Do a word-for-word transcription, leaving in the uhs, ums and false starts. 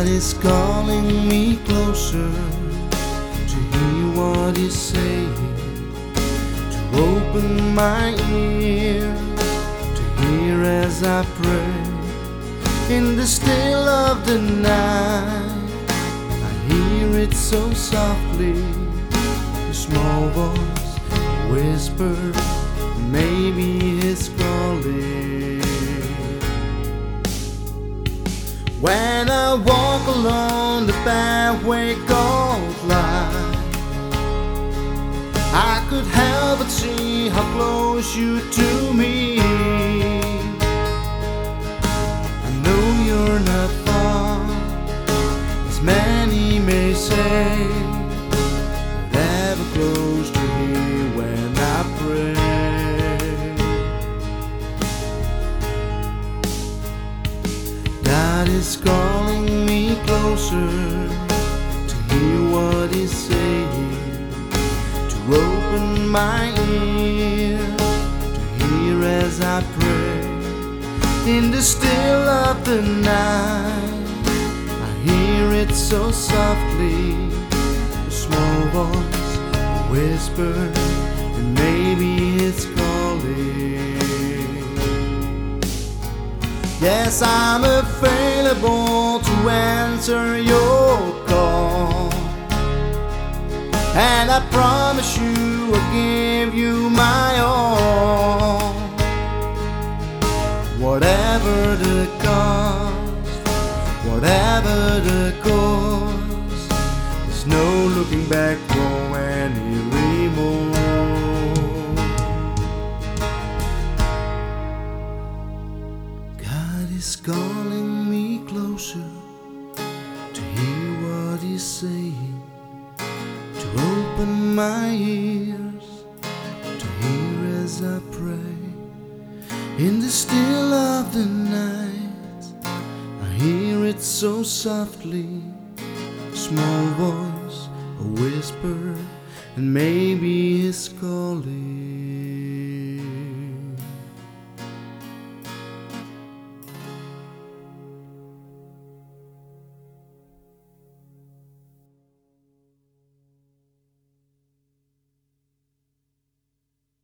God is calling me closer to hear what He's saying, to open my ear to hear as I pray. In the still of the night, I hear it so softly, a small voice, a whisper, maybe it's calling. When I walk along the pathway called life, I could help but see how close you're to me. I know you're not far, as many may say, but ever close to hear when I pray. God is calling me closer to hear what He's saying, to open my ear to hear as I pray. In the still of the night, I hear it so softly, a small voice, a whisper, and maybe it's calling. Yes, I'm available to answer your call, and I promise you I'll give you my all. Whatever the cost, whatever the cost, there's no looking back for anymore. God is calling me closer to hear what He's saying, to open my ears to hear as I pray. In the still of the night, I hear it so softly, a small voice, a whisper, and maybe it's calling.